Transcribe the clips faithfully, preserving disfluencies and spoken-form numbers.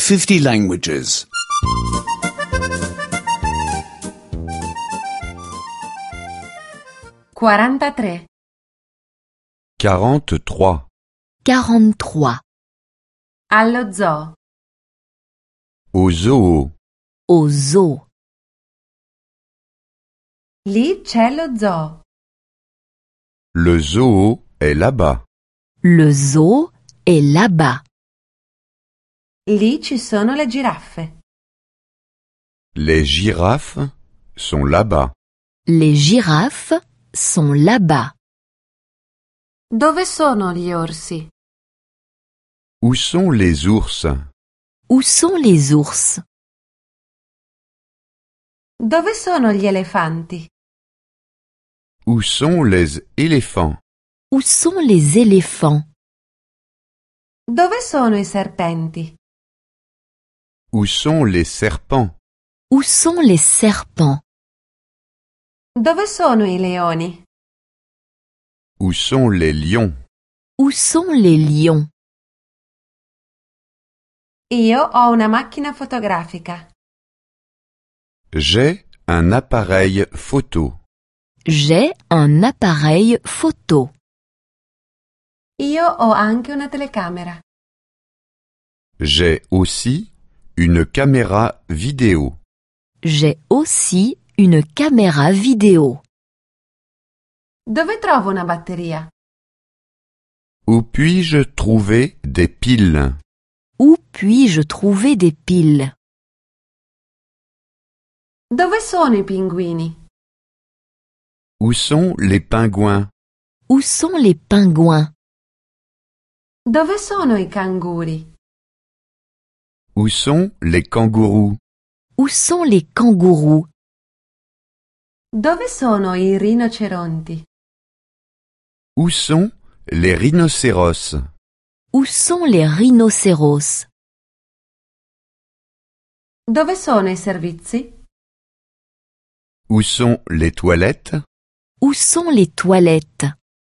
fifty languages. quarantatré. quarante-trois. quarante-trois. Allo zoo. Au zoo. Au zoo. Lì c'è lo zoo. Le zoo est là-bas. Le zoo est là-bas. Lì ci sono le giraffe. Les girafes sont là-bas. Les girafes sont là-bas. Dove sono gli orsi? Où sont les ours? Où sont les ours? Dove sono gli elefanti? Où sont les éléphants? Où sont les éléphants? Dove sono i serpenti? Où sont les serpents? Où sont les serpents? Dove sono i leoni? Où sont les lions? Où sont les lions? Io ho una macchina fotografica. J'ai un appareil photo. J'ai un appareil photo. Io ho anche una telecamera. J'ai aussi une caméra vidéo. J'ai aussi une caméra vidéo. Dove trovo una batteria? Où puis-je trouver des piles? Où puis-je trouver des piles? Dove sono i pinguini? Où sont les pingouins? Où sont les pingouins? Dove sono i canguri? Où sont les kangourous? Où sont les kangourous? Dove sono i rinoceronti? Où sont les rhinocéros? Où sont les rhinocéros? Dove sono i servizi? Où sont les toilettes? Où sont les toilettes?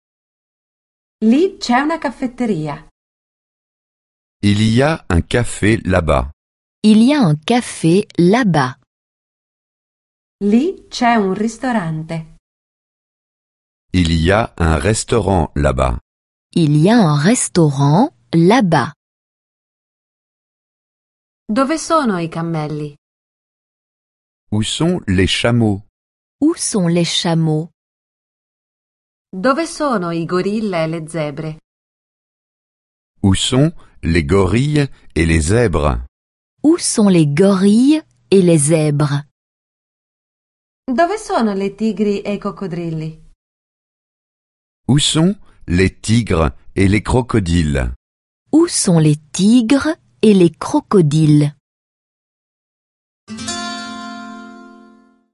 Lì c'è una caffetteria. Il y a un café là-bas. Il y a un café là-bas. Lì c'è un ristorante. Il y a un restaurant là-bas. Il y a un restaurant là-bas. Dove sono i cammelli? Où sont les chameaux? Où sont les chameaux? Dove sono i gorilla e le zebre? Où sont les gorilles et les zèbres? Où sont les gorilles et les zèbres? Dove sono le tigri e i coccodrilli? Où sont les tigres et les crocodiles? Où sont les tigres et les crocodiles?